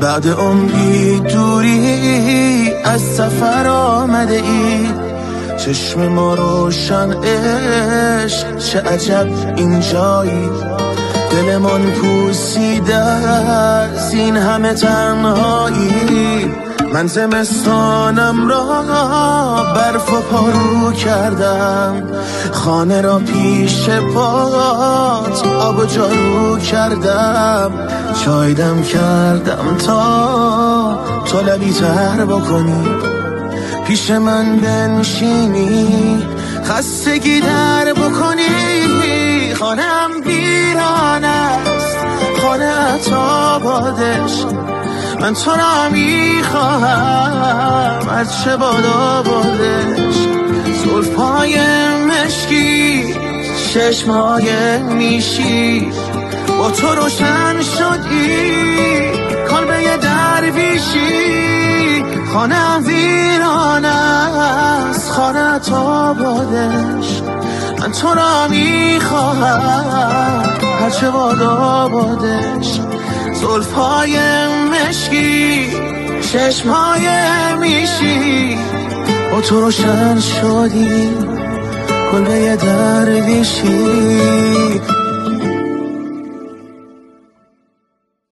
بعد عمری دوری از سفر آمده ای، چشم ما روشن عشق چه عجب اینجایی، دلمان پوسیده از این همه تنهایی. من زمستانم را برف و پارو کردم، خانه را پیش پات آب و جارو کردم، چای دم کردم تا تو لبی تر بکنی، پیش من بنشینی خستگی در بکنی. خانم ویران است، خانه تا بادش، من تو را میخواهم از چه بادا بادش. زلفای مشکی، چشمهای میشی، با تو روشن شدی کلبه درویشی. خانه ویران است، خانه تا بادش، من تو را میخواهم هرچه بادا بادش. زلفای مشکی، چشمهای میشی، با تو روشن شدی کلبه درویشی.